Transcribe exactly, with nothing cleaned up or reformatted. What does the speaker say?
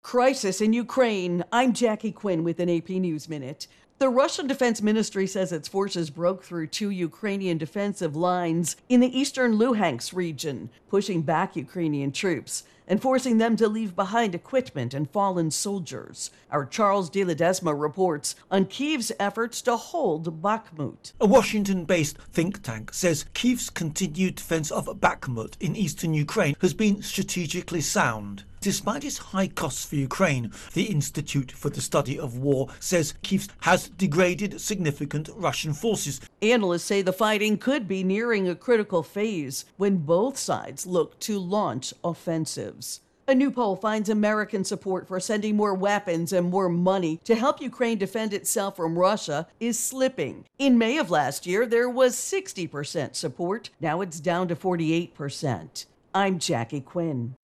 Crisis in Ukraine. I'm Jackie Quinn with an A P News Minute. The Russian Defense Ministry says its forces broke through two Ukrainian defensive lines in the eastern Luhansk region, pushing back Ukrainian troops and forcing them to leave behind equipment and fallen soldiers. Our Charles de Ledesma reports on Kyiv's efforts to hold Bakhmut. A Washington-based think tank says Kyiv's continued defense of Bakhmut in eastern Ukraine has been strategically sound. Despite its high costs for Ukraine, the Institute for the Study of War says Kyiv has degraded significant Russian forces. Analysts say the fighting could be nearing a critical phase when both sides look to launch offensives. A new poll finds American support for sending more weapons and more money to help Ukraine defend itself from Russia is slipping. In May of last year, there was sixty percent support. Now it's down to forty-eight percent. I'm Jackie Quinn.